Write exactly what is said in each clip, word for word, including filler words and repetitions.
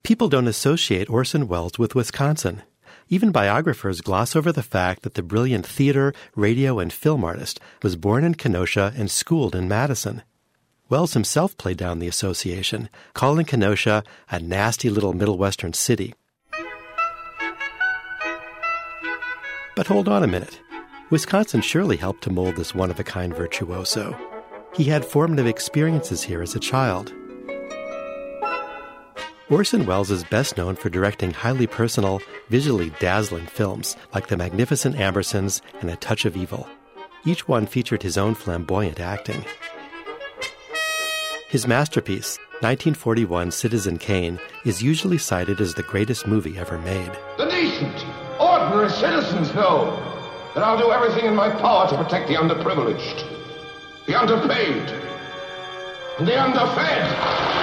People don't associate Orson Welles with Wisconsin. Even biographers gloss over the fact that the brilliant theater, radio, and film artist was born in Kenosha and schooled in Madison. Welles himself played down the association, calling Kenosha a nasty little Middle Western city. But hold on a minute. Wisconsin surely helped to mold this one-of-a-kind virtuoso. He had formative experiences here as a child. Orson Welles is best known for directing highly personal, visually dazzling films like The Magnificent Ambersons and A Touch of Evil. Each one featured his own flamboyant acting. His masterpiece, nineteen forty-one Citizen Kane, is usually cited as the greatest movie ever made. The decent, ordinary citizens know that I'll do everything in my power to protect the underprivileged, the underpaid, and the underfed.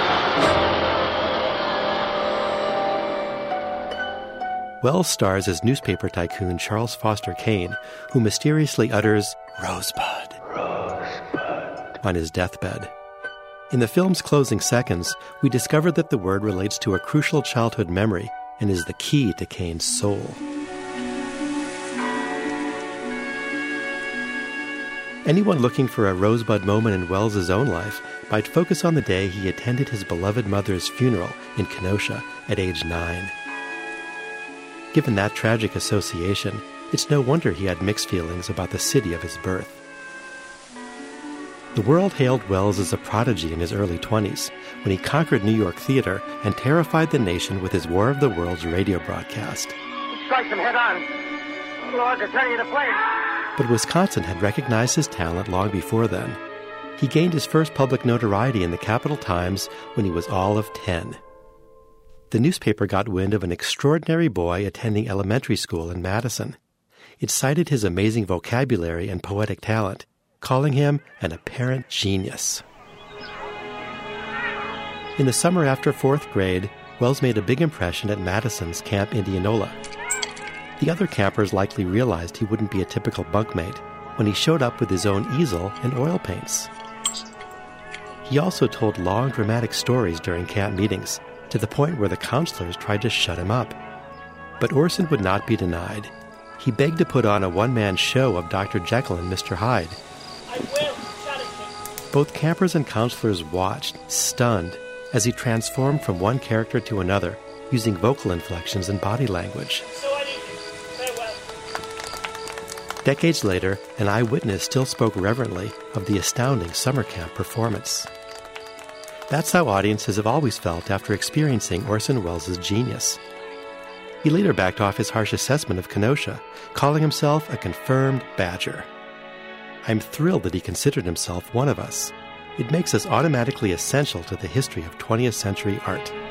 Welles stars as newspaper tycoon Charles Foster Kane, who mysteriously utters, "Rosebud," Rosebud on his deathbed. In the film's closing seconds, we discover that the word relates to a crucial childhood memory and is the key to Kane's soul. Anyone looking for a Rosebud moment in Welles' own life might focus on the day he attended his beloved mother's funeral in Kenosha at age nine. Given that tragic association, it's no wonder he had mixed feelings about the city of his birth. The world hailed Welles as a prodigy in his early twenties, when he conquered New York theater and terrified the nation with his War of the Worlds radio broadcast. Strike them head on. Lord, they're turning into flames. But Wisconsin had recognized his talent long before then. He gained his first public notoriety in the Capital Times when he was all of ten. The newspaper got wind of an extraordinary boy attending elementary school in Madison. It cited his amazing vocabulary and poetic talent, calling him an apparent genius. In the summer after fourth grade, Welles made a big impression at Madison's Camp Indianola. The other campers likely realized he wouldn't be a typical bunkmate when he showed up with his own easel and oil paints. He also told long, dramatic stories during camp meetings, to the point where the counselors tried to shut him up. But Orson would not be denied. He begged to put on a one-man show of Doctor Jekyll and Mister Hyde. I will. Shut it. Both campers and counselors watched, stunned, as he transformed from one character to another, using vocal inflections and body language. So I need you. Farewell. Decades later, an eyewitness still spoke reverently of the astounding summer camp performance. That's how audiences have always felt after experiencing Orson Welles' genius. He later backed off his harsh assessment of Kenosha, calling himself a confirmed Badger. I'm thrilled that he considered himself one of us. It makes us automatically essential to the history of twentieth century art.